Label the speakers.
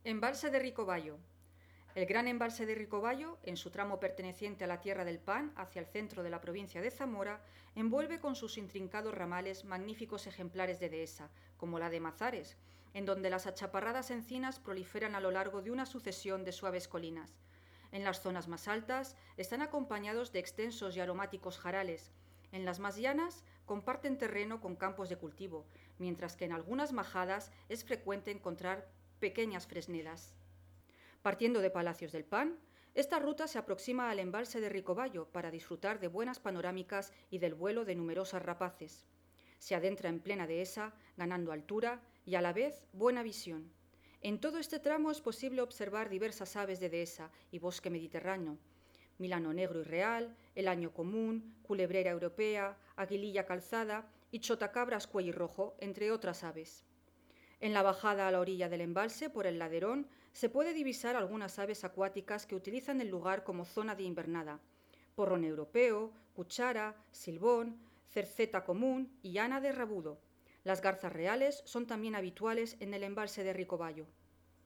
Speaker 1: Embalse de Ricobayo. El gran embalse de Ricobayo, en su tramo perteneciente a la Tierra del Pan, hacia el centro de la provincia de Zamora, envuelve con sus intrincados ramales magníficos ejemplares de dehesa, como la de Mazares, en donde las achaparradas encinas proliferan a lo largo de una sucesión de suaves colinas. En las zonas más altas están acompañados de extensos y aromáticos jarales. En las más llanas comparten terreno con campos de cultivo, mientras que en algunas majadas es frecuente encontrar pequeñas fresnedas. Partiendo de Palacios del Pan, esta ruta se aproxima al embalse de Ricobayo para disfrutar de buenas panorámicas y del vuelo de numerosas rapaces. Se adentra en plena dehesa, ganando altura y a la vez buena visión. En todo este tramo es posible observar diversas aves de dehesa y bosque mediterráneo: milano negro y real, el año común, culebrera europea, aguililla calzada y chotacabras cuellirrojo, entre otras aves. En la bajada a la orilla del embalse, por el laderón, se puede divisar algunas aves acuáticas que utilizan el lugar como zona de invernada: porrón europeo, cuchara, silbón, cerceta común y ana de rabudo. Las garzas reales son también habituales en el embalse de Ricobayo.